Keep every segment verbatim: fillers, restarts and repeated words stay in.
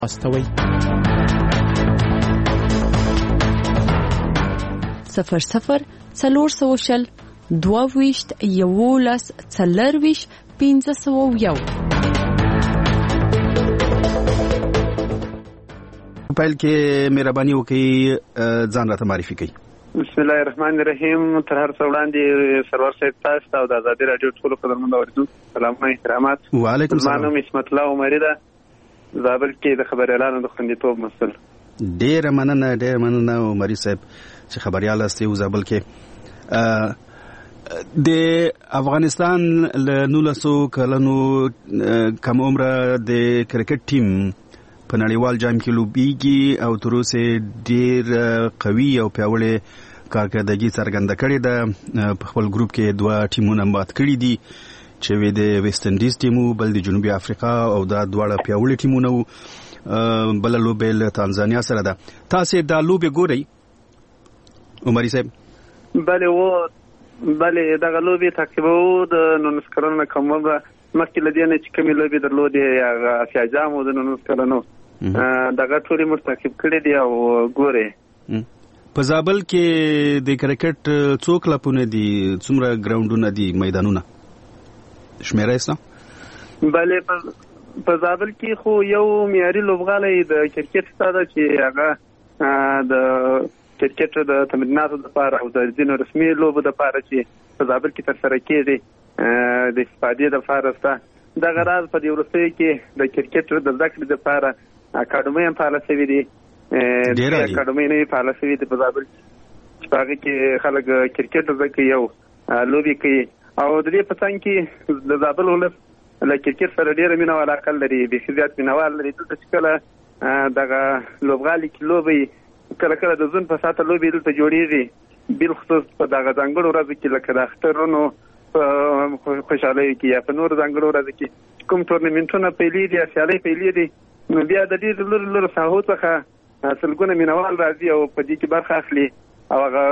استوي صفر صفر څلور سوه شل دوه ویشت یولس څلرویشت پنځه سوه یو. پایل کې مهرباني وکړئ ځان راته معرفي کړئ. بسم الله الرحمن الرحیم. تر هر څه وړاندې سرور صاحب تاسو ته د آزادي رادیو ټولو قدرمنو اوریدونکو سلامونه احترامات. وعلیکم السلام. زما نوم اسمت الله عمري ده، زابل کې د خبريالانو د خوندیتوب مسؤل. ډېره مننه ډېره مننه عمري صاحب چې خبريال استي او زابل کې د افغانستان له نولسو کلونو کم عمره د کرکټ ټیم په نړیوال جام کې لوبېږي او تر اوسه ډېر قوي او پیاوړی کارکردګي څرګنده کړې ده. په خپل ګروپ کې دوه ټیمونه مات کړي دي چې وې د ویسټ انډیز ټیمو بل د جنوبي افریقا او دا دواړه پیاوړي ټیمونه بل لوبې له تانزانیا سره ده. تاسو دا لوبې ګورئ عمري صاحب؟ بله و بله دغه لوبې تعقیبو د نولس کلونو کم عمره مخکې له دې نه چې کومې لوبې درلودې هغه اسیا جام و د نولس کلونو دغه ټولې موږ تعقیب کړي دي او ګورئ. په زابل کې د کرکټ څو کلبونه دي؟ څومره ګراوندونه دي، میدانونه شمیره یې؟ بله په زابل کې خو یو معیاري لوبغالی د کرکټ شته ده چې هغه د کرکټ د تمریناتو لپاره او د ځینو رسمي لوبو لپاره چې په زابل کې ترسره کېږي د استفادې لپاره شته. دغه راز په دې وروستیو کې د کرکټ د زده کړې لپاره اکاډمۍ هم فعاله شوي دي. ډېرې اکاډمۍ نوې فعاله شوي دي په زابل چې په هغې کې خلک کرکټ زده کوي او لوبې کوي. او د دې په څنګ کې د زابل ولس له کرکټ سره ډېره مینه او علاقه لري، بیخي زیات مینوال لري. دلته چې کله دغه لوبغالي کې لوبې کله کله د ځون په ساته لوبې دلته جوړېږي، بالخصوص په دغه ځانګړو ورځو کې لکه د اخترونو په خوشحالیو کې یا په نورو ځانګړو ورځو کې کوم ټورنمنټونه پیلېږي یا سیالۍ پیلېږي، نو بیا د ډېرو لرو لرو ساحو څخه سلګونه مینوال راځي او په دې کې برخه اخلي او هغه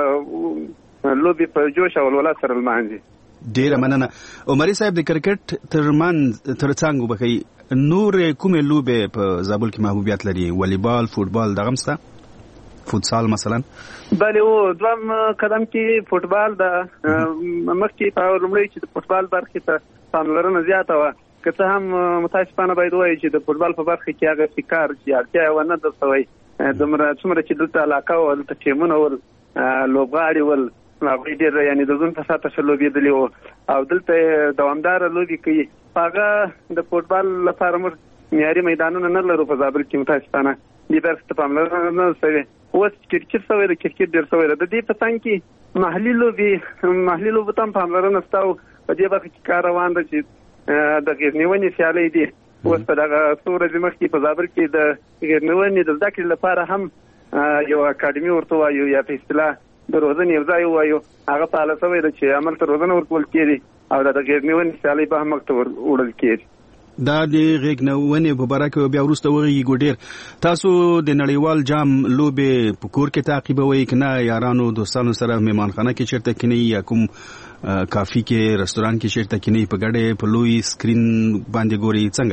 لوبې په جوش او ولولت سره لمانځي. ډېره مننه عمري صاحب. د کرکټ ترمنځ ترڅنګ وبخي نور کومې لوبې په زابل کې محبوبیت لري؟ والیبال، فوټبال، دغه مسته فوتسال مثلا؟ بله او دوم قدم کې فوټبال ده. مخکې په لومړی چې د فوټبال برخې ته پاملرنه زیاته وه، که څه هم متاسفانه باید ووایو چې د فوټبال په برخه کې هغه فکر چې اړتیا یې ونه ده شوی دومره څومره چې دلته علاقه وه، دلته ټیمونه ول، لوبغاړي ول، هغوی ډېر یعنې د ځون په ساته ښه لوبېدلي وو او دلته دوامداره لوبې کوي. هغه د فوټبال لپاره موږ معیاري میدانونه نه لرو په زابل کې، متاسفانه دې برخې ته پاملرنه نه شوې. اوس کرکټ شوی ده، کرکټ ډېر شوی ده. د دې په څنګ کې محلي لوبې محلي لوبو ته هم پاملرنه شته او په دې برخه کې کار روان ده چې د غیرنیونې سیالۍ دي. اوس په دغه څو ورځې مخکې په زابل کې د غیرنیونې د زده کړې لپاره هم یو اکاډمي ورته وایو یا په اصطلاح د روزنې یو ځای ووایو، هغه فعاله شوی ده چې عمل ته روزنه ورکول کېږي او د غیرنیونې سیالۍ به هم مخ ته وړل کېږي. دا د غیرنیونې په باره کې بیا وروسته وغږیږو. ډېر تاسو د نړیوال جام لوبې په کور کې تعقیبوئ که نه یارانو دوستانو سره مهمانخانه کې چېرته کینئ یا کوم کافي کې رستوران کې چېرته کینئ په ګډه په لوی سکرین باندې ګورئ؟ څنګه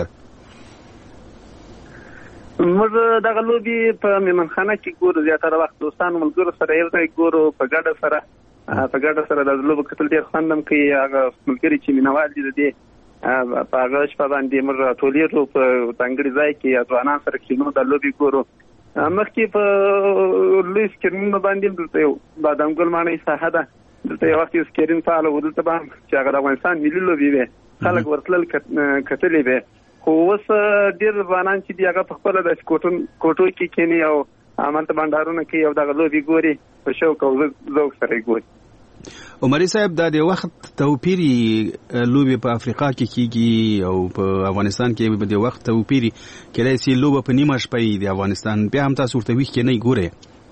موږ دغه لوبې په مهمانخانه کې ګورو، زیاتره وخت دوستانو ملګرو سره یو ځای ګورو په ګډه سره په ګډه سره د لوبو کتل ډېر خوند هم کوي. هغه ملګري چې مینوال دي د دې په هغه شپه باندې موږ راټولېږو په ځانګړي ځای کې یا ځوانان سره کښېنو دا لوبې ګورو. مخکې په لوی سکرینونو باندې دلته یو بادام ګل ماڼۍ ساحه ده، دلته یو وخت یو سکرین فعال و، دلته به هم چې هغه د افغانستان ملي لوبې وې خلک ورتلل کتلې وې. خو اوس ډېر ځوانان چې دي هغه په خپله داسې کوټو کې کښېني او همالته بنډارونه کوي او دغه لوبې ګوري په شوق او ذوق سره یې ګوري. عمري صاحب دا د وخت توپیري لوبې په افریقا کې کېږي او په افغانستان کې د وخت توپیري کېدای شي لوبه په نیمه شپه د افغانستان بیا هم تاسو ورته ویښ کېنئ ګورئ؟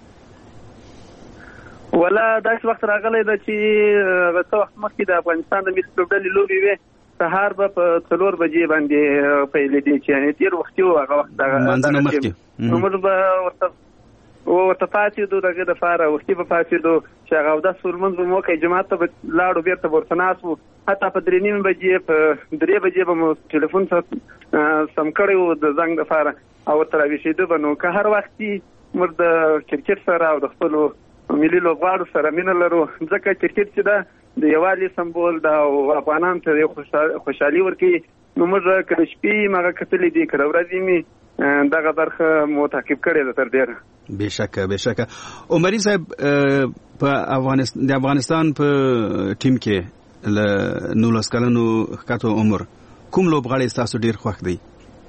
ولا داسې وخت راغلی ده چې هغه څه وخت مخکې د افغانستان د ملي لوبډلې لوبې وې سهار به په څلور بجې باندې پیلېدې چې یعنې ډېر وختي و هغه وخت لمانځنه مخکې نو موږ به ورته ورته پاڅېدو دغې دپاره وختي به پاڅېدو چې هغه اودس لمونځ به مو وکړئ جومات ته به لاړو بېرته به ورته ناست وو حتی په درې نیمې بجې په درې بجې به مو ټلیفون سم کړی و د زنګ دپاره او ورته راویښېده به. نو که هر وخت موږ د کرکټ سره او د خپلو ملي لوبغاړو سره مینه لرو، ځکه کرکټ چې ده د یووالي سمبول ده او افغانانو ته یو خوشحالي ورکوي. نو موږ که د شپې مغه کتلې دي که د ورځې مې دغه برخه مو تعقیب کړې ده تر ډېره. بېشکه بېشکه. عمري صاحب په افغانستان د افغانستان په ټیم کې له نولس کلنو ښکته عمر کوم لوبغاړی ستاسو ډېر خوښ دی؟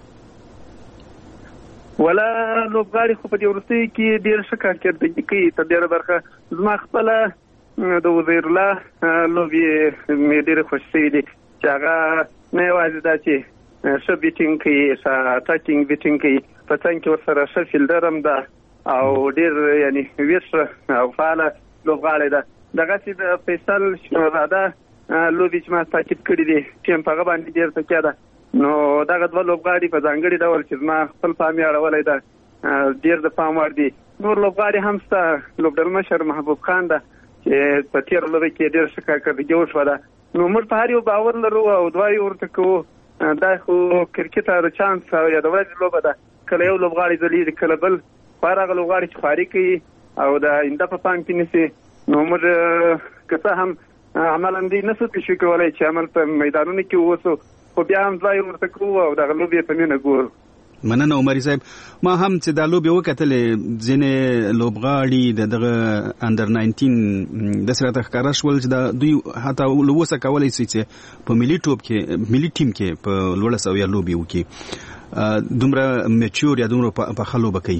ولا لوبغاړي خو په دې وروستیو کې ډېر ښه کارکردګي کوي تر ډېره برخه. زما خپله د وزیر الله لوبې مې ډېرې خوښ شوي دي چې هغه نه یوازې دا چې ښه بیټینګ کوي، ښه اټاکینګ بیټینګ کوي، په څنګ کې ورسره ښه فیلډر هم ده او ډېر یعنی ویښ او فعاله لوبغاړی ده. دغسې د فیصل شهزاده لوبې چې ما تعقیب کړي دي ټیم په هغه باندې ډېر تکیه ده. نو دغه دوه لوبغاړي په ځانګړي ډول چې زما خپل پام یې اړولی ده ډېر د پام وړ دي. نور لوبغاړي هم شته، لوبډلمشر محبوب خان ده چې په تېره لوبه کې ډېر ښه کارکردګي وشوه ده. نو موږ په هر یو باور لرو او دعا یې ورته کوو. دا خو کرکټ د چانس او یا د ورځې لوبه ده، کله یو لوبغاړی ځلیږي کله بل، خو هر هغه لوبغاړي چې خواري کوي او د آینده په پام کې نیسي، نو موږ که څه هم عملا دوی نه شو تشویق کولی چې عمل په میدانونو کې ووسو، خو بیا هم ځای ورته کوو او دغه لوبې په مینه ګورو. مننه عمري صاحب. ما هم چې دا لوبې وکتلې ځینې لوبغاړي د دغه انډر ناینټین داسې راته ښکاره شول چې دا دوی حتی اوسه کولی شي چې په ملي ټوپ کې ملي ټیم کې په لوړه سویه لوبې وکړي، دومره میچور یا دومره پخه لوبه کوي.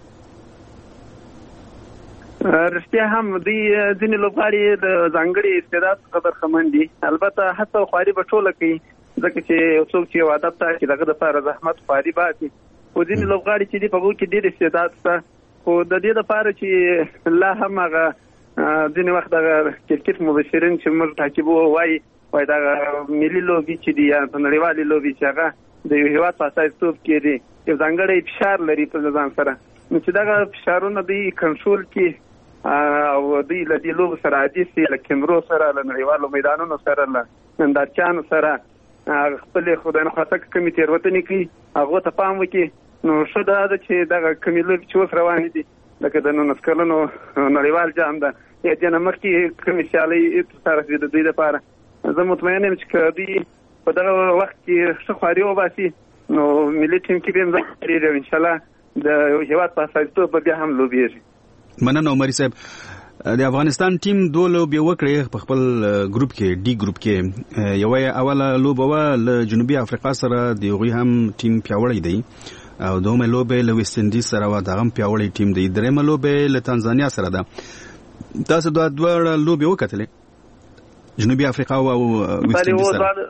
رښتیا هم دوی ځینې لوبغاړي د ځانګړي استعداد څخه برخمن دي. البته هڅه او خواري به ټوله کوي، ځکه چې یو څوک چې یو هدف ته چې دغه دپاره زحمت خواري باسي. خو ځینې لوبغاړي چې دي په هغو کې ډېر استعداد شته، خو د دې دپاره چې لا هم هغه ځینې وخت دغه کرکټ مبصرین چې موږ تعقیبوو وایي وایي دغه ملي لوبې چې دي یا په نړیوالې لوبې چې هغه د یو هېواد په استازیتوب کې دي یو ځانګړی فشار لري په ځان سره. نو چې دغه فشارونه دوی کنټرول کړي او دوی له دې لوبو سره عادي شي، له کیمرو سره، له نړیوالو میدانونو سره، له نندارچیانو سره خپلې خدای نخواسته کومې تېروتنې کوي هغو ته پام وکړي. نو ښه دا ده چې دغه کومې لوبې چې اوس روانې دي لکه د نولس کلنو نړیوال جام ده یا دې نه مخکې کومې سیالۍ ترسره شوې د دوی دپاره، زه مطمئن یم چې که دوی په دغه وخت کې ښه خواري وباسي نو ملي ټیم کې به هم ځای لري او انشاءالله د هېواد په استازیتوب به بیا هم لوبېږي. مننه عمري صاحب. د افغانستان ټیم دوه لوبې وکړې په خپل ګروپ کې، ډي ګروپ کې. یوه اوله لوبه وه له جنوبي افریقا سره، د هغوی هم ټیم پیاوړی دی، او دومره لوبې له ویسټ انډیز سره وه، دغه هم پیاوړی ټیم دی. درېیمه لوبې له تانزانیا سره ده. تاسو دا دواړه لوبې وکتلې، جنوبي افریقا او ویسټ انډیز سره؟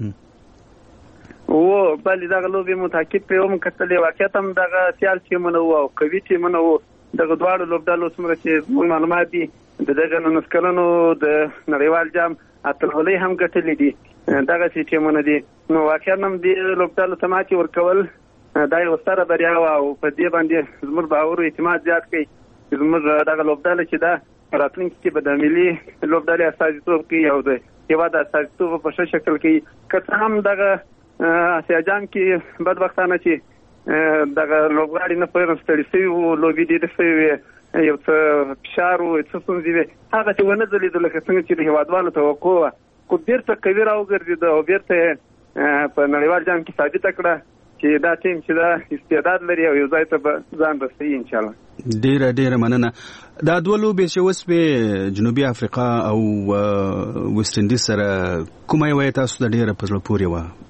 و بلې دغه لوبې مو تعقیب پرې هم کتلې. واقعیت هم دغه سیال ټیمونه وو او قوي ټیمونه وو. دغه دواړو لوبډلو څومره چې زموږ معلومات دي د دغه نولس کلنو د نړیوال جام اتلولۍ هم ګټلې دي، دغسې ټیمونه دي. نو واقعا هم دې لوبډلو ته ماتې ورکول دا یوه ستره بریا وه او په دې باندې زموږ باور او اعتماد زیات کوي چې زموږ دغه لوبډله چې ده راتلونکي کې به د ملي لوبډلې استازیتوب کوي او د هېواد استازیتوب په ښه شکل کوي. که څه هم دغه اسیا جام کې بدبختانه چې دغه لوبغاړي نه پرون ستړي شوي وو، لوبې ډېرې شوې وې، یو څه فشار و، څه ستونزې وې، هغه چې ونه ځلېده لکه څنګه چې د هېوادوالو توقع وه، خو بېرته قوي راوګرځېده او بېرته یې په نړیوال جام کې ثابته کړه چې دا ټیم چې دا استعداد لري او یو ځای ته به ځان رسوي انشاءالله. ډېره ډېره مننه. دا دوه لوبې چې وسوې جنوبي افریقا او ویسټ انډیز سره، کومه یوه یې تاسو ته ډېره په زړه پورې وه؟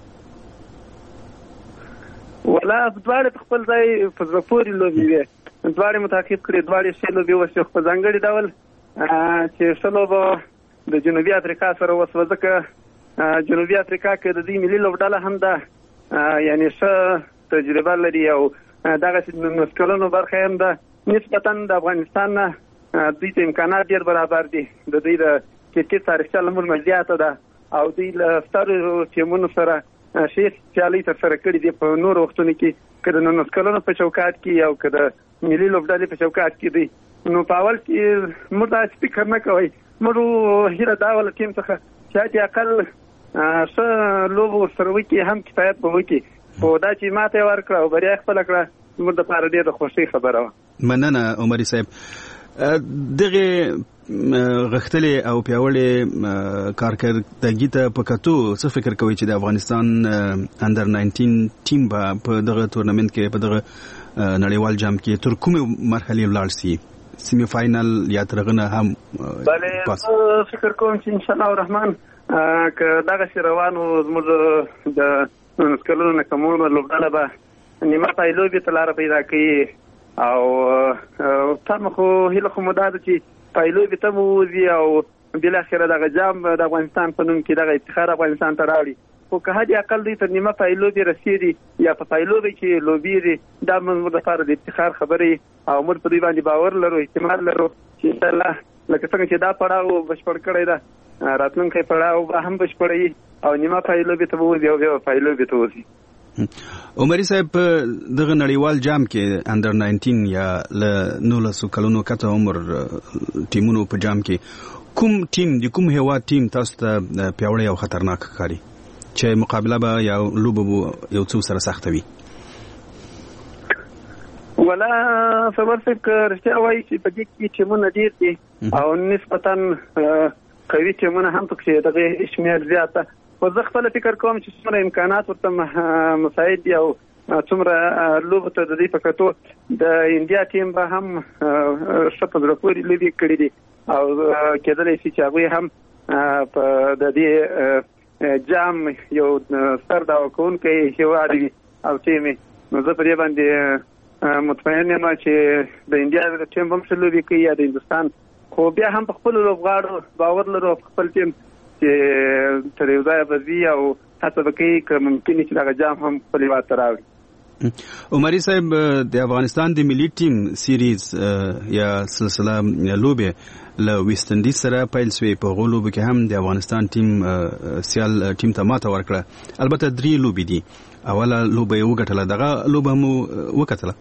ولا دواړې په خپل ځای په زړه پورې لوبې وې، دواړې مو تعقیب کړې، دواړې ښې لوبې وشوې. په ځانګړي ډول چې ښه لوبه د جنوبي افریقا سره وسوه، ځکه جنوبي افریقا کې د دوی ملي لوبډله هم ده، یعنې ښه تجربه لري او دغسې نولس کلنو برخه هم ده. نسبتا د افغانستان نه دوی ته امکانات ډېر برابر دي، د دوی د کرکټ تاریخچه له موږ نه زیاته ده او دوی له سترو ټیمونو سره ښې سیالۍ ترسره کړي دي په نورو وختونو کې، که د نولس کلنو په چوکاټ کې او که د ملي لوبډلې په چوکاټ کې دي. نو په اول کې موږ داسې فکر نه کوئ، موږ هیله دا وه له ټیم څخه چې احتیاطي اقل ښه لوبه ورسره وکړي هم کفایت به وکړي خو دا چې ماته یې ورکړه او بریا خپله کړه زموږ دپاره ډېره د خوښۍ خبره وه. مننه عمري صاحب. دغه غښتلې او پیاوړې کارکردګي ته په کتو څه فکر کوئ چې د افغانستان انډر ناینټین ټیم به په دغه تورنمنت کې په دغه نړیوال جام کې تر کومې مرحلې ولاړ سي؟ سیمی فاینل یا تر هغه نه هم؟ بلې زه فکر کوم چې انشاءالله الرحمن که دغسې روان وو زموږ د نولس کلونو نه کمونو لوبډله به نیمه پایلوبې ته لاره پیدا کوي او تمه خو هیله خو مو دا ده چې پایلوبې ته مو ووځي او بالاخره دغه جام د افغانستان په نوم کې دغه افتخار افغانستان ته راوړي. خو که حد اقل دوی تر نیمه پایلوبې رسېږي یا په پایلوبې کې لوبېږي دا موږ لپاره د افتخار خبرې او موږ په دوی باندې باور لرو اعتماد لرو چې انشاءالله لکه څنګه چې دا پړاو بشپړ کړی ده راتلونکی پړاو به هم بشپړوي او نیمه پایلوبې ته به وځي او بیا به پایلوبې ته وځي. عمري صاحب دغه نړیوال جام کې انډر ناینټین یا له نولسو کلونو کته عمر ټیمونو په جام کې کوم ټیم د کوم هیواد ټیم تاسو ته پیاوړی او خطرناک ښکاري چې مقابله به یا لوبه به یو څو سره سخته وي؟ ولا صبر صاحب که رښتیا وایي چې په دې کې ټیمونه ډېر دي او نسبتا قوي ټیمونه هم پکې دغه شمېر زیات ده. خو زه خپله فکر کوم چې څومره امکانات ورته مساعد دي او څومره لوبو ته د دې په کتو د انډیا ټیم به هم ښه په زړه پورې لوبې کړي دي او کېدلی شي چې هغوی هم په د دې جام یو سر دعوه کوونکی هېواد وي او ټیم وي. نو زه په دې باندې مطمئن یم چې د انډیا ټیم به هم ښه لوبې کوي یا د هندوستان، خو بیا هم په خپلو لوبغاړو باور لرو په خپل ټیم چې تر یو ځایه به ځي او هڅه به کوي که ممکن چې دغه جام هم خپل هېواد ته راوړي. عمري صاحب د افغانستان د ملي ټیم سیریز یا سلسله لوبې له ویسټ انډیز سره پیل شوې. په هغو لوبو کې هم د افغانستان ټیم سیال ټیم ته ماته ورکړه. البته درې لوبې دي. اوله لوبه یې وګټله، دغه لوبه مو وکتله؟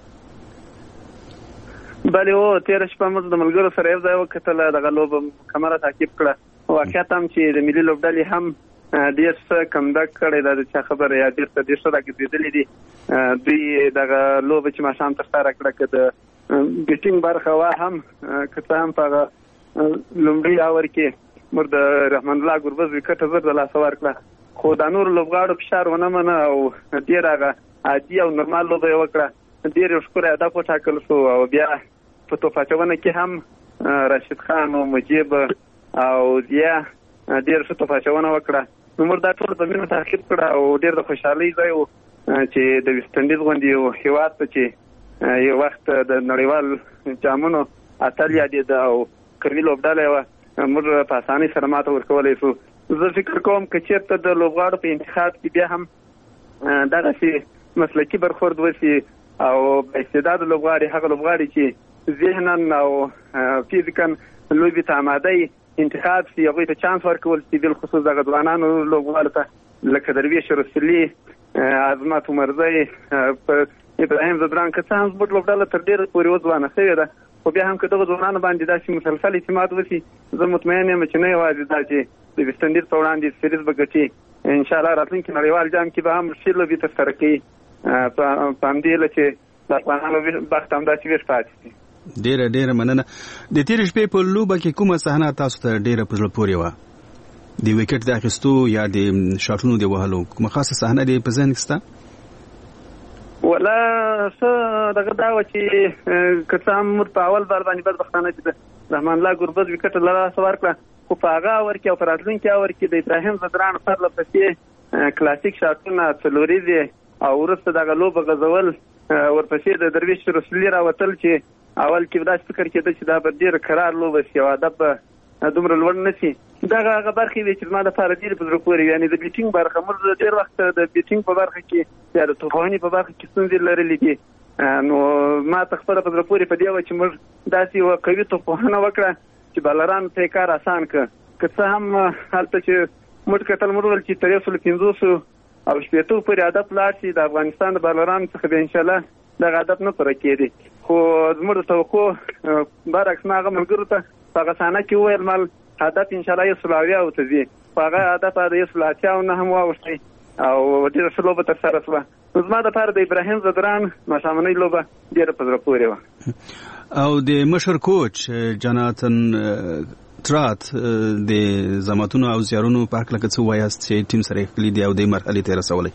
بلې هو تېره شپه موږ د ملګرو سره یو ځای وکتله، دغه لوبه مکمله تعقیب کړه. واقعیت هم چې د ملي لوبډلې هم ډېر څه کمبک کړی دا د چا خبره یا ډېر څه ډېر ښه راګرځېدلي دي. دوی دغه لوبه چې ماښام ترسره کړه که د بیټینګ برخه وه هم که څه هم په هغه لومړي اوور کې موږ د رحمان الله ګربز وکټه زر د لاسه ورکړه، خو دا نورو لوبغاړو فشار ونه منه او ډېر هغه عادي او نورمال لوبه یې وکړه. ډېر یو ښکلی هدف وټاکل شو او بیا په توپ اچونه کې هم راشد خان او مجیب او ضیا ډېر ښه توپ اچونه وکړه. نو موږ دا ټول په مینه تعقیب کړه او ډېر د خوشحالۍ ځای و چې د ویسټ انډیز غوندې یو هېواد ته چې یو وخت د نړیوال جامونو اتل یادېده او قوي لوبډله وه، موږ په اسانۍ سره ماته ورکولی شو. زه فکر کوم که چېرته د لوبغاړو په انتخاب کې بیا هم دغسې مسلکي برخورد وشي او بااستعداده لوبغاړي هغه لوبغاړي چې ذهنا او فیزیکا لوبې ته آماده یي انتخاب شي، هغوی ته چانس ورکول شي، بالخصوص دغه ځوانانو لوبغاړو ته لکه درویش رسولي، عظمت عمرزی، ابراهیم زدران، که څه هم زموږ لوبډله تر ډېره پورې وځوانه شوې ده، خو بیا هم که دغه ځوانانو باندې داسې مسلسل اعتماد وشي زه مطمئن یم چې نه یوازې دا چې د ویسټ انډیز په وړاندې سیریز به ګټي، انشاءالله راتلونکي نړیوال جام کې به هم ښې لوبې ترسره کوي په همدې هیله چې د افغانانو بخت همداسې ویښ پاتې شي. ډیره ډیره مننه. د تېرې شپې په لوبه کې کومه صحنه تاسو ته ډیره په زړه پورې وه؟ د وکټ د اخیستو یا د شاټونو د وهلو کومه خاصه صحنه دې په ذهن کې شته؟ ولا څه دغه دا وه چې که څه هم موږ په اول بال باندې بدبختانه چې د رحمان الله ګربز وکټ له لاسه ورکړه، خو په هغه اور کې او په راتلونکي اور کې د ابراهیم زدران پرله پسې کلاسیک شاټونه څلوریزې او وروسته دغه لوبه غځول، ورپسې د درویش رسولي راوتل چې اول کې داسې فکر کېده چې دا به ډېره کرار لوبه شي او هدف به دومره لوړ نه شي. دغه هغه برخې وې چې زما لپاره ډېرې په زړه پورې وي، یعنې د بیټینګ برخه موږ ډېر وخت د بیټینګ په برخه کې یا د توپوهنې په برخه کې ستونزې لرلې دي. نو ما ته خپله په زړه پورې په دې وه چې موږ داسې یوه قوي توپوهنه وکړه چې بالرانو ته یې کار اسان کړه. که څه هم هلته چې موږ کتل موږ ویل چې تر یو سلو پنځوسو او شپېتو پورې هدف لاړ شي د افغانستان د بالرانو څخه به انشاءالله دغه هدف نه پوره کېدی، خو زموږ د توقع برعکس ما هغه ملګرو ته په هغه صحنه کې وویل مال هدف انشاءالله یو سلو اویا ته ځي، هغه هدف د یو سل اتیا او نهم واوښتی او ډېره ښه لوبه ترسره شوه. نو زما دپاره د ابراهیم زدران ماښامنۍ لوبه ډېره په زړه پورې وه. او د مشر کوچ جاناتن ترات د زماتونو او زیارونو په هکله که څه وایاست چې ټیم سره یې کړي دي او دې مرحلې ته یې رسولی؟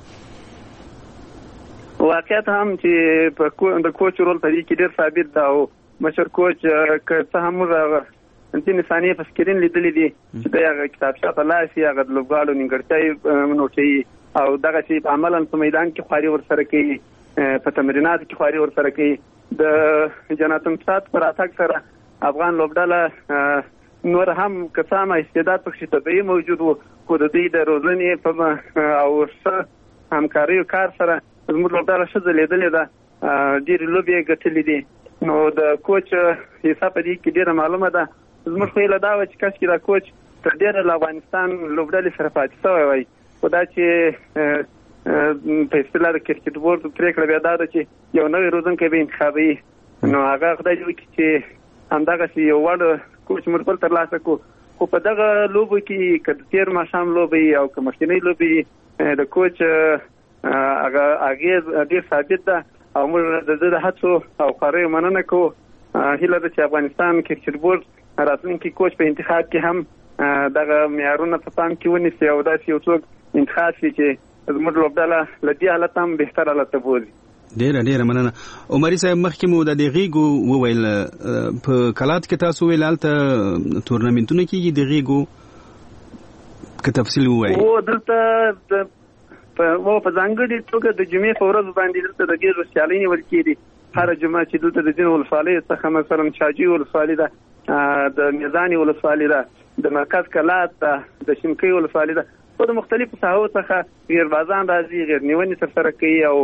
واقعیت هم چې په د کوچ رول په دې کې ډېر ثابت ده او مشر کوچ که څه هم موږ ځینې ثانیې په سکرین لیدلې دي چې دی هغه کتابچه په لاس یې هغه د لوبغاړو نیمګړتیاوې نوټوي او دغسې په عملا په میدان کې خواري ورسره کوي، په تمریناتو کې خواري ورسره کوي. د جناتن سات پر اتاک سره افغان لوبډله نور هم که څه هم استعداد پکښې طبیعي موجود و، خو د دوی د روزنې په او ښه همکاریو کار سره زموږ لوبډله ښه ځلېدلې ده، ډېرې لوبې یې ګټلې دي. نو د کوچ حصه په دې کې ډېره معلومه ده. زموږ خو هیله دا وه چې کاشکې دا کوچ تر ډېره له افغانستان لوبډلې سره پاتې شوی وای، خو دا چې په اصطلاح د کرکټ بورډ پرېکړه بیا دا ده چې یو نوی روزونکی به انتخابوي. نو هغه خدای دې وکړي چې همدغسې یو وړ کوچ موږ بل ترلاسه کړو. خو په دغه لوبو کې که د تېر ماښام لوبې او که مخکینۍ لوبې د کوچ هغه اغېز ډېر ثابت ده او موږ د ده د هڅو او خواریو مننه کوو. هیله ده چې افغانستان کرکټ بورډ راتلونکي کوچ په انتخاب کې هم دغه معیارونه په پام کې ونیسي او داسې یو څوک انتخاب شي چې زموږ لوبډله له دې حالت هم بهتر حالت ته بوځي. ډېره ډېره مننه. عمري صاحب مخکې مو د دې غېږو وویل په کلات کې تاسو ویل هلته تورنمنټونه کېږي د غېږو، که تفصیل ووایي. او دلته په ځانګړې توګه د جمعې په ورځ باندې دلته د غېږو سیالۍ نیول کېږي. هره جمعه چې دلته د ځینو ولسوالیو څخه مثلا شاجوی ولسوالي ده، د میزانې ولسوالي ده، د مرکز کلات ده، د شینکۍ ولسوالي ده، خو د مختلفو ساحو څخه غیربازان راځي، غیر نیونې ترسره کوي او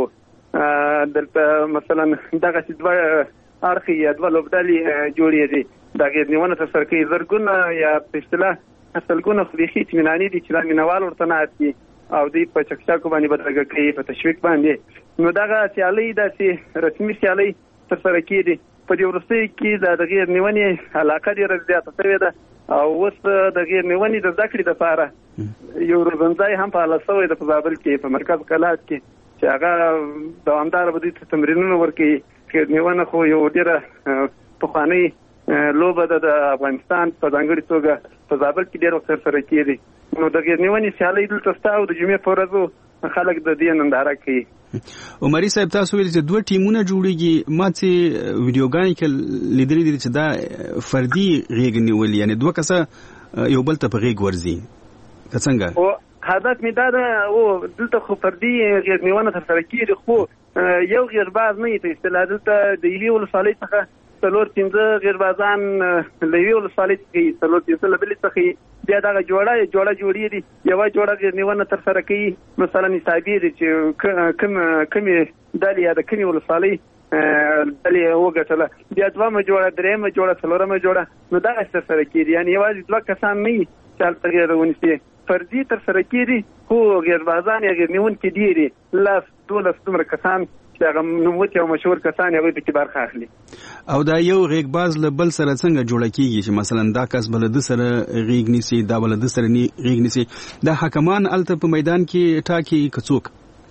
دلته مثلا دغسې دوه اړخې یا دوه لوبډلې جوړېږي، دا غیر نیونه ترسره کوي. زرګونه یا په اصطلاح سلګونه خو بیخي اطمیناني دي چې دا مینوال ورته ناست دي او دوی په چکچاکو باندې بدرګه کوي، په تشویق باندې. نو دغه سیالۍ داسې رسمي سیالۍ ترسره کېږي. په دې وروستیو کې د غیر نیونې علاقه ډېره زیاته شوې ده او اوس د غیر نیونې د زده کړې دپاره یو روزنځای هم فعاله شوی ده په زابل کې په مرکز کلات کې چې هغه دوامداره به دوی ته تمرینونه ورکوي. غیر نیونه خو یو ډېره پخوانۍ لوبه ده د افغانستان په ځانګړې توګه په زابل کې ډېر وخت ترسره کېږي. نو د غیر نیونې سیالۍ دلته شته او د جمعې په ورځو خلک د دې ننداره کوي. عمري صاحب تاسو ویل چې دوه ټیمونه جوړیږي، ما چې ویډیوګانې کې لیدلې دي چې دا فردي غېږ نیول، یعنی دوه کسه یو بل ته په غېږ ورځي، که څنګه؟ او هدف مې دا ده او دلته خو فردي غېږ نیونه ترسره کېږي، خو یو غیرباز نه وي په اصطلاح. دلته د یوې ولسوالۍ څخه څلور پنځه غیربازان له یوې ولسوالۍ څخه څلور پنځه له بلې څخه بیا دغه جوړه جوړه جوړېږي، یوه جوړه غیر نیونه ترسره کوي، مثلا حسابي دي چې کوم کومې ډلې یا د کومې ولسوالۍ ډلې وګټله، بیا دوهمه جوړه، درېیمه جوړه، څلورمه جوړه. نو دغسې ترسره کېږي، یعنې یوازې دوه کسان نه وي چې هلته غیر ونیسي، فردي ترسره کېږي، خو غیربازان یا غیر نیونکي ډېر دي، لس دولس دومره کسان چې هغه نوموتي او مشهور کسان هغوی پکې برخه اخلي. او دا یو غېږباز له بل سره څنګه جوړه کېږي چې مثلا دا کس به له ده سره غېږ نیسي، دا به له ده سره غېږ نیسي؟ دا حکمان هلته په میدان کې ټاکي که څوک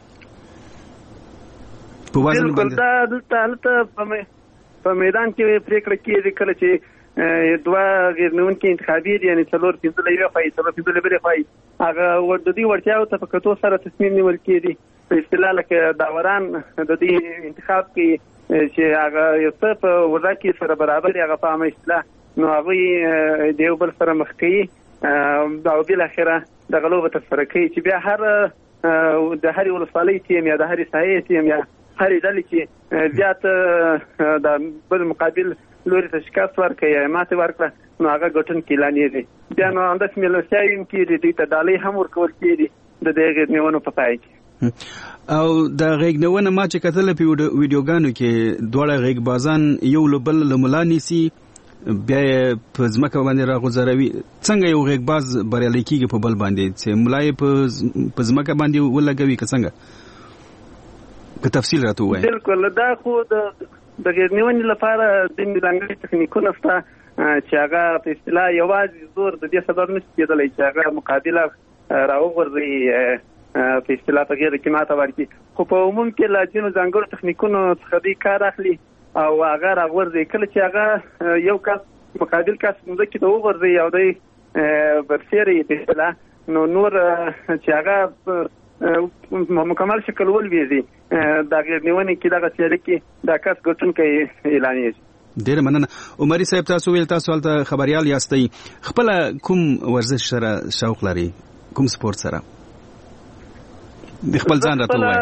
په وزن باندې؟ دا دلته هلته په میدان کې پرېکړه کېږي کله چې دوه غیر نیونکي انتخابي دي، یعنې څلور پنځه له یوې خوا څلور پنځه له بلې خوا هغه د دوی وړتیاو ته په کتو سره تصمیم نیول کېږي. په اصطلاح لکه داوران د دې انتخاب کې چې هغه یو څه په وضع کې سره برابر هغه په عامه اصطلاح، نو هغوی د یو بل سره مخ کوي او بالاخره دغه لوبه ترسره کوي چې بیا هر د هرې ولسوالۍ ټیم یا د هرې ساحې ټیم یا هرې ډلې چې زیات د بل مقابل لوري ته شکست ورکړي یا ماتې ورکړه، نو هغه ګټونکي اعلانېږي. بیا نو همداسې مېلمستیاوې هم کېږي، دوی ته ډالۍ هم ورکول کېږي د دې غېږ نیونو په پای کې. او د غېږ نیونه ما چې کتله په ویډیوګانو کې دواړه غېږبازان یو له بل له ملا نیسي، بیا یې په ځمکه باندې راغوځروي. څنګه یو غېږباز بریالی کېږي په بل باندې چې ملا یې په ځمکه باندې ولګوي که څنګه؟ که تفصیل راته ووایي. بلکل، دا خو د غېږ نیونې لپاره ځینې ځانګړي تخنیکونه شته چې هغه په اصطلاح یوازې زور د دې سبب نشي کېدلی چې هغه مقابله راوغورځي په اصطلاح په غیر کې ماته ورکړي. خو په عموم کې لا ځینو ځانګړو تخنیکونو څخه دوی کار اخلي او هغه راغورځي. کله چې هغه یو کس مقابل کس مځکې ته وغورځي او دوی برسېري په اصطلاح نو نور چې هغه مکمل شکل ولویږي دا غیر نیونې کې دغه سیالي کې دا کس ګټونکی اعلانېږي. ډېر مننه. عمري صاحب تاسو ویل تاسو هلته خبريال یاستئ، خپل کوم ورزش سره شوق لري، کوم سپورت سره د خپل ځان راته وایي؟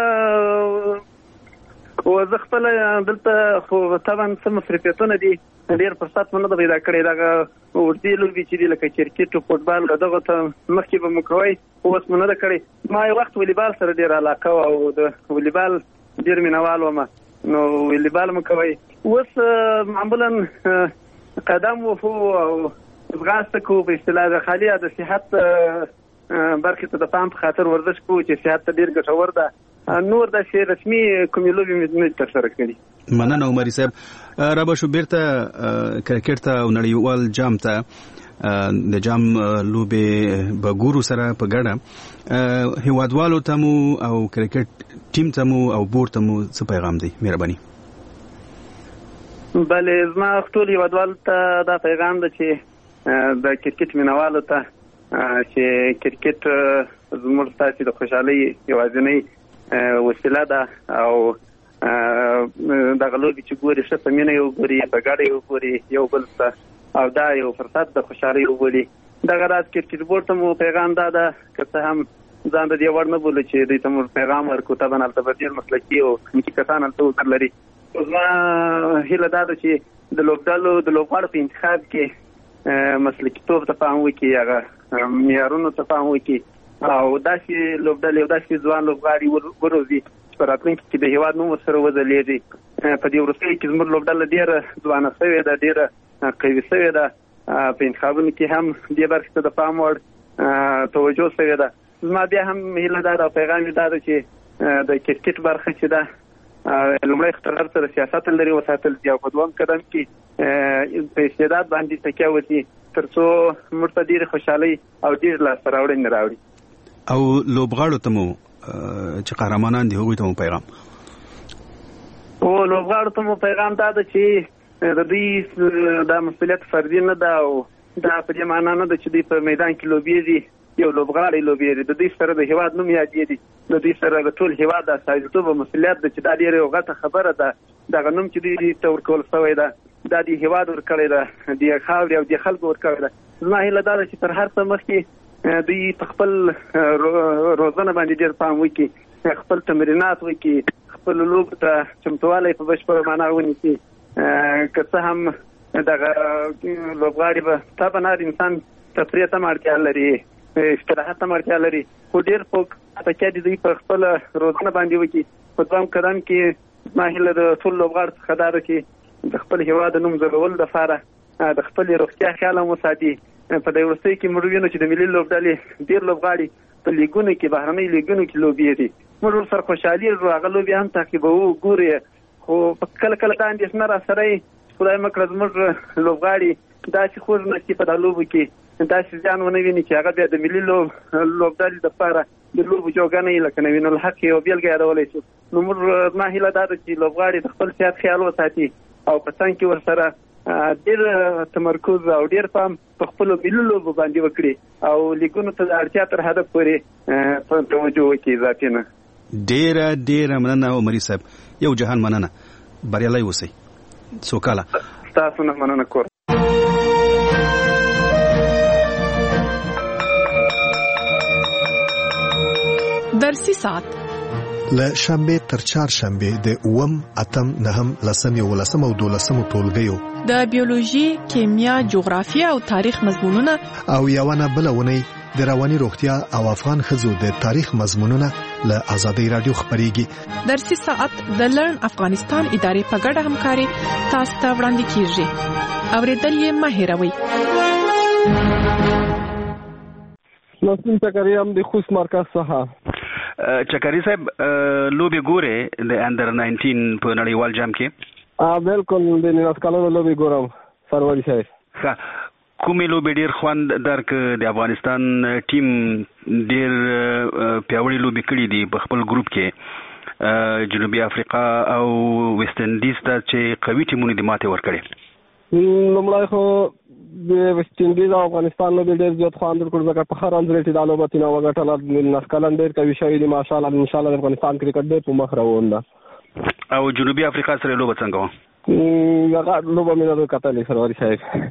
او زه خپل دلته خو طبعا سم مصرفیتونه دي ډېر فرصت مونږ نه پیدا کړی. دغه ورځي لوبې چې دي لکه کرکټ او فوټبال دغه ته مخکې به مو کوی، اوس مونږ نه کړی. ما یو وخت والیبال سره ډېر علاقه او د والیبال ډېر مینوال وم، نو والیبال مو کوی. اوس معمولا قدم وهو او ځغاسته کوو په اصطلاح د خالي د صحت برخې ته د پام په خاطر ورزش کوو چې صحت ته ډېر ګټور ده. نور د شی رسمي کومې لوبې مې نه ترسره کړي. مننه عمري صاحب. را به شو بیرته کرکټ ته او نړیوال جام ته د جام لوبې به ګورو سره په ګډه هیوادوالو ته مو او کرکټ ټیم ته مو او بورډ ته مو څه پیغام دی؟ مهرباني. بله زما ټول هیوادوالو ته دا پیغام ده چې د کرکټ مینوالو ته چې کرکټ زموږ ستاسو د خوشحالۍ یوازینۍ وسیله ده او دغه لوبې چې ګوري ښه په مینه یو ګوري، په ګډه یو ګوري یو بل ته، او دا یو فرصت د خوشحالۍ وبولي. دغه راز کرکټ بورډ ته مو پیغام دا ده که څه هم ځان د دې وړ نه بولو چې دوی ته مو پیغام ورکړو. طبعا هلته به ډېر مسلکي او تخنیکي کسان هلته وکړ لري. زما هیله دا ده چې د لوبډلو د لوبغاړو په انتخاب کې مسلکیتوب ته پام وکړي، هغه معیارونو ته پام وکړي او داسې لوبډلې او داسې ځوان لوبغاړي وروزي چې په راتلونکي کې د هېواد نوم ورسره وځلېږي. په دې وروستیو کې زموږ لوبډله ډېره ځوانه شوې ده، ډېره قوي شوې ده. په انتخابونو کې هم دې برخې ته د پام وړ توجه شوې ده. زما بیا هم هیله دا ده او پیغام یې دا ده چې د کرکټ برخه چې ده لومړی اختلال سره سیاست لري وساتل دي او په دوام قدم کې په استعداد باندې تکیه وکړي تر څو موږ ته ډېرې خوشحالۍ او ډېر لاسته راوړنې راوړي. او لوبغاړو ته مو چې قهرمانان دي هغوی ته مو پیغام؟ او لوبغاړو ته مو پیغام دا ده چې د دوی دا مسؤلیت فردي نه ده او دا په دې معنا نه ده چې دوی په میدان کې لوبېږي یو لوبغاړی لوبېږي. د دوی سره د هېواد نوم یادېږي، د دوی سره د ټول هېواد د استازیتوب او مسؤلیت ده چې دا ډېره یو غټه خبره ده. دغه نوم چې دوی ته ورکول شوی ده دا د هېواد ورکړی ده، د خاورې او د خلکو ورکړی ده. زما هیله دا ده چې تر هر څه مخکې دوی په خپل روزنه باندې ډېر پام وکړي، خپل تمرینات وکړي، خپل لوبو ته چمتووالی په بشپړه معنا ونیسي. که څه هم دغه لوبغاړي به طبعا هر انسان تفریح ته هم اړتیا لري، استراحت ته هم اړتیا لري، خو ډېر په تکیه د دوی په خپله روزنه باندې وکړي. په دوام قدم کې زما هیله د ټولو لوبغاړو څخه دا ده چې د خپل هېواد د نوم ځلولو لپاره د خپلې روغتیا خیال هم وساتي. په دې وروستیو کې موږ وینو چې د ملي لوبډلې ډېر لوبغاړي په لیګونو کې بهرنۍ لیګونو کې لوبېږي. موږ ورسره خوشحالېږو، هغه لوبې هم تعقیبوو، ګورو، خو کله کله دا اندېښنه راسره وي خدای مه کړه زموږ لوبغاړي داسې خوږ نه شي په دا لوبو کې داسې ځان ونه ویني چې هغه بیا د ملي لوبډلې دپاره د لوبو جوګه نه وي. لکه نوین الحق یو بېلګه یادولی شو. نو موږ زما هیله دا ده چې لوبغاړي د خپل صحت خیال وساتي او په څنګ کې ورسره ډېر تمرکز او ډېر پام په خپلو ملي لوبو باندې وکړي او لیګونو ته د اړتیا تر حده پورې توجه وکړي اضافي نه. ډېره ډېره مننه عمري صاحب، یو جهان مننه، بریالی اوسئ، سوکاله. ستاسو نه مننه کور. درسي ساعت له شنبه تر چهارشنبه د اووم اتم نهم لسم یولسم او دولسم ټولګیو د بیولوژي، کیمیا، جغرافیه او تاریخ مضمونونه او یوونه بلونه د رواني روغتیا او افغان ښځو د تاریخ مضمونونه له آزادۍ رادیو خبريږي. درسي ساعت د لرن افغانستان ادارې په ګډه همکاري تاسو ته وړاندې کیږي. اوریدل یې مه هېروئ. نسیم چکری هم د خوست مرکز څخه. چکری صاحب لوبې ګورې د انډر ناینټین په نړیوال جام کې؟ ا بالکل د ناس کالونو لوبې ګورم سروری صاحب. ښه، کومې لوبې ډېر خوند درک د افغانستان ټیم ډېر پیاوړي لوبې کړي دي په خپل ګروپ کې جنوبي افریقا او ویسټ انډیز ته چې قوي ټیمونه دي ماتې ورکړي لومړی خو د ویسټ انډیز او افغانستان لوبې ډېر زیات خوند ورکړ ځکه په ښه رنز ریټ یې دا لوبه تېنه وګټله نسکلن ډېر قوي شوي دي ماشاءالله انشاءالله د افغانستان کرکټ ډېر په مخ روان ده او جنوبي افریقا سره لوبه څنګه وه هغه لوبه مې نه کتلې سرواري صاحب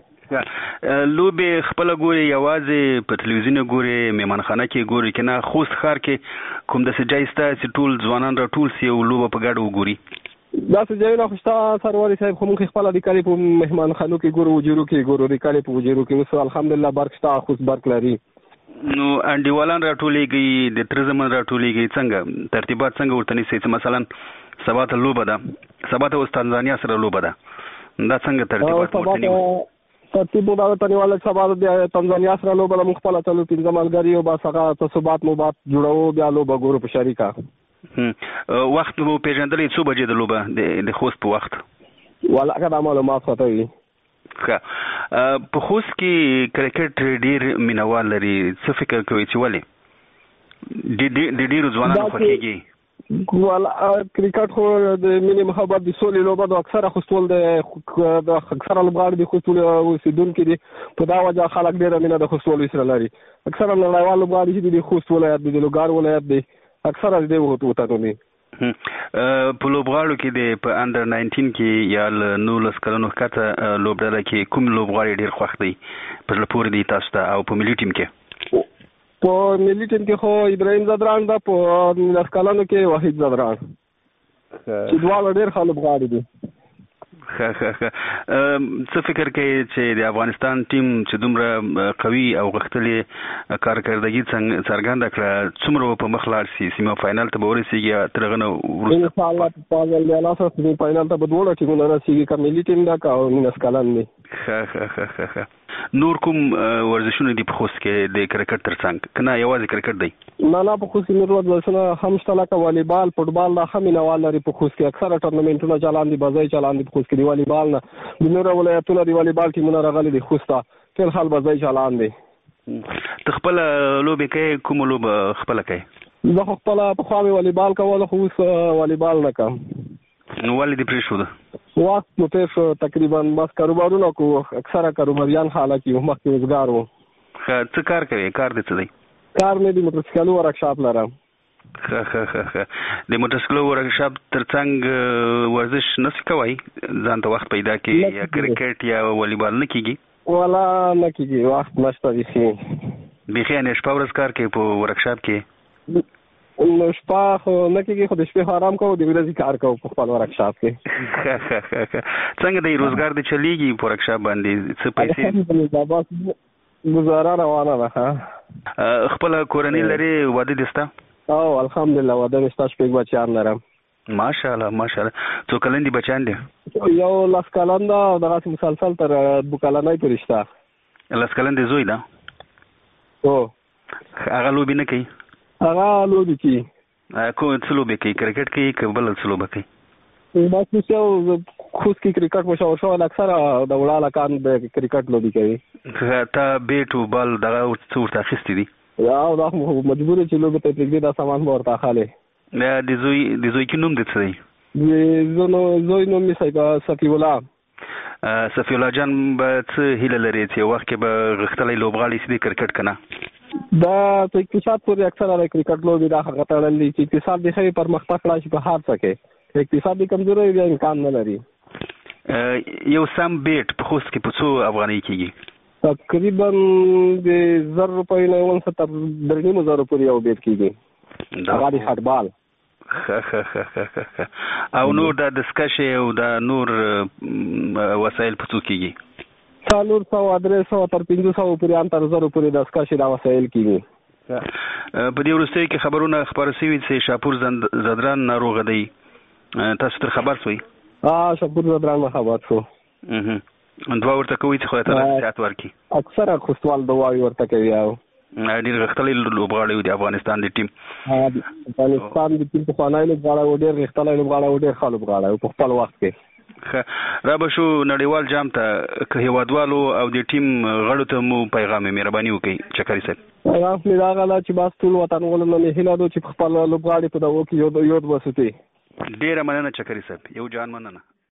لوبې خپله ګورې یوازې په تلویزیون ګورې میمانخانه کې ګورې که نه خوست ښار کې کوم داسې ځای شته چې ټول ځوانان راټول سي او لوبه په ګډه وګوري داسې ځایونه خو شته سرواري صاحب خو موږ خپله د کلي په مهمانخانو کې ګورو وجرو کې ګورو د کلي په وجرو کې اوس الحمدلله برق شته خوست برق لري نو انډیوالان راټولېږي د تره زمن راټولېږي څنګه ترتیبات څنګه ورته نیسئ چې مثلا سبا ته لوبه ده سبا ته اوس تنزانیا سره لوبه ده دا څنګه ترتیبات ورته نیو ترتیب مو دا تنیواله سبا د تنزانیا سره لوبه ده موږ خپله څلور پنځه ملګري یو بس هغه تصوبات مو بات جوړوو بیا لوبه ګورو په شریکه وخت مو پېژندلی څو بجې د لوبه د خوست په وخت والا که دا معلومات خواته وي ښه په خوست کې کرکټ ډېر مینوال لري څه فکر کوئ چې ولې د ډېرو ځوانانو خوښېږي والا کرکټ خو د مینې محبت د سولې لوبه ده اکثره خوستول د اکثره لوبغاړي د خوستول اوسېدونکي دي په دا وجه خلک ډېره مینه د خوستول سره لري اکثره نړیوال لوبغاړي چې د خوست ولایت دی د لوګار ولایت دی اکثره د دې وطنو دي په لوبغاړو کې د په انډر ناینټین کې یا له نولس کلونو ښکته لوبډله کې کوم لوبغاړی ډېر خوښ دی په زړه پورې دی تاسو ته او په ملي ټیم کې په ملي ټیم کې خو ابراهیم زدران ده په نولس کلونو کې وحید زدران چې دواړه ډېر ښه لوبغاړي دي ښه ښه ښه څه فکر کوي چې د افغانستان ټیم چې دومره قوي او غښتلې کارکردګي څرګنده کړه څومره په مخ لاړ سي سیمه فاینل ته به ورسېږي تر هغه نه وروسته انشاءالله په الله سره سیمه فاینل ته به دواړه ټیمونه رسېږي که ملي ټیم ده که نولس کلن دی ښه ښه ښه ښه نور کوم ورزشونه دي په خوست کې د کرکټ تر څنګ که نه یوازې کرکټ دی نه نه په خوست کې نور ورزشونه هم شته لکه والیبال فوټبال دا هم مینوال لري په خوست کې اکثره ټورنمنټونه چلان دي بازۍ چلان دي په خوست کې د والیبال نه د نورو ولایتونو د والیبال ټیمونه راغلي دي خوست ته ټول حال بازۍ چلان دي ته خپله لوبې کوې کومه لوبه خپله کوې زه خو خپله پخوا مې والیبال کوله خو اوس والیبال نه کوم نو ولې دې پرېښوده وخت مو تېر شو تقریبا بس کاروبارونه کوو اکثره کاروباریان حالت یو مخکې روزګار وو ښه څه کار کوې کار دې څه دی کار مې د موټرسایکلو ورکشاپ لرم ښه ښه ښه ښه د موټرسایکلو ورکشاپ تر څنګ ورزش نسي کوئ ځان ته وخت پیدا کړي یا کرکټ یا والیبال نه کېږي والا نه کېږي وخت نشته بیخي بیخي یعنې شپه ورځ کار کوې په ورکشاپ کې نو شپه خو نه کېږي خو د شپې خو آرام کوو د ورځې کار کوو په خپل ورکشاپ کې څنګه دی روزګار دې چلیږي په ورکشاپ باندې څه پیسې ګزاره روانه ده خپله کورنۍ لرې واده دې شته او الحمدلله واده مې شته شپږ بچیان لرم ماشاءالله ماشاءالله څو کلن دي بچیان دي یو لس کلن ده او دغسې مسلسل تر دوه کلنۍ پورې شته لس کلن دې زوی ده هو هغه لوبې نه کوي هغه لوبې کوي کوم څه لوبې کوي کرکټ کوي که بله څه لوبه کوي بس اوس یو خوست کې کرکټ مشهور شوی اکثره د وړه هلکان د کرکټ لوبې کوي تا بیټ و بال دغه څه ورته اخیستي دي او دا مجبور چې لوبې ته پرېږدي دا سامان به ورته اخلي د زوی د زوی کې نوم دې څه دی د زوی نوم مې صفي الله صفي الله جان به څه هیله لري چې یو وخت کې به غښتلی لوبغاړی شي د کرکټ که نه دا په اقتصاد پورې اکثره د کرکټ لوبې دا هغه تړلي چې اقتصاد دې ښه پرمختګ کړی شي په هر څه کې اقتصاد دې کمزوری بیا امکان نه لري یو سم بیټ په خوست کې په څو افغانۍ کېږي تقریبا د زر روپیو نه ونڅه تر درې نیمو زرو پورې یو بیټ کېږي هغه د فټبال او نور دا دستکشې او دا نور وسایل په څو کېږي څلور سوه درې سوه تر پنځه سوه پورې هم تر زرو پورې دستکشې دا وسایل کېږي په دې وروستیو کې خبرونه خپاره شوي چې شاپور زدران ناروغه دی تاسو تر خبر شوئ شاپور زدران نه خبر شو دعا ورته کوئ چې خدای تعالی صحت ورکړي اکثره خوستوال دعاوې ورته کوي او ډېر غښتلی لوبغاړی و د افغانستان د ټیم افغانستان د ټیم پخوانی لوبغاړی و ډېر غښتلی لوبغاړی و ډېر ښه لوبغاړی و په خپل وخت کې را به شو نړیوال جام ته که هیوادوالو او د ټیم غړو ته مو پیغام مهرباني وکړي چکري صاحب. پیغام مې دا غلا چې بس ټول وطنوالو نه مې هیله ده چې خپل لوبغاړي په دغه کې یو یو وسوتي. ډیره مننه چکري صاحب، یو جان مننه.